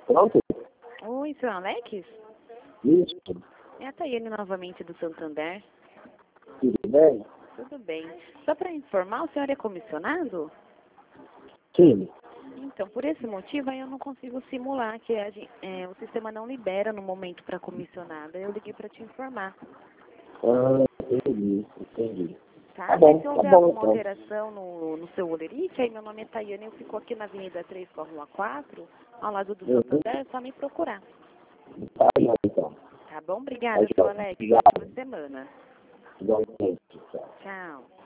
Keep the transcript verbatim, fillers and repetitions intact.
Pronto? Oi, seu Alex? Isso. É a Tayane novamente do Santander. Tudo bem? Tudo bem. Só para informar, o senhor é comissionado? Sim. Então, por esse motivo, aí eu não consigo simular, que a gen- é, o sistema não libera no momento para comissionada. Eu liguei para te informar, Ah, entendi, entendi. tá? Tá Mas bom, se tá houver bom alguma então. alteração no, no seu olerite, aí meu nome é Tayane, eu fico aqui na Avenida três, Fórmula quatro, ao lado do Uhum. Santander, é só me procurar. Tá bom então. Tá bom? Tá Obrigada, seu bom. Alex. Obrigado. Boa semana. Igualmente. Tchau. Tchau.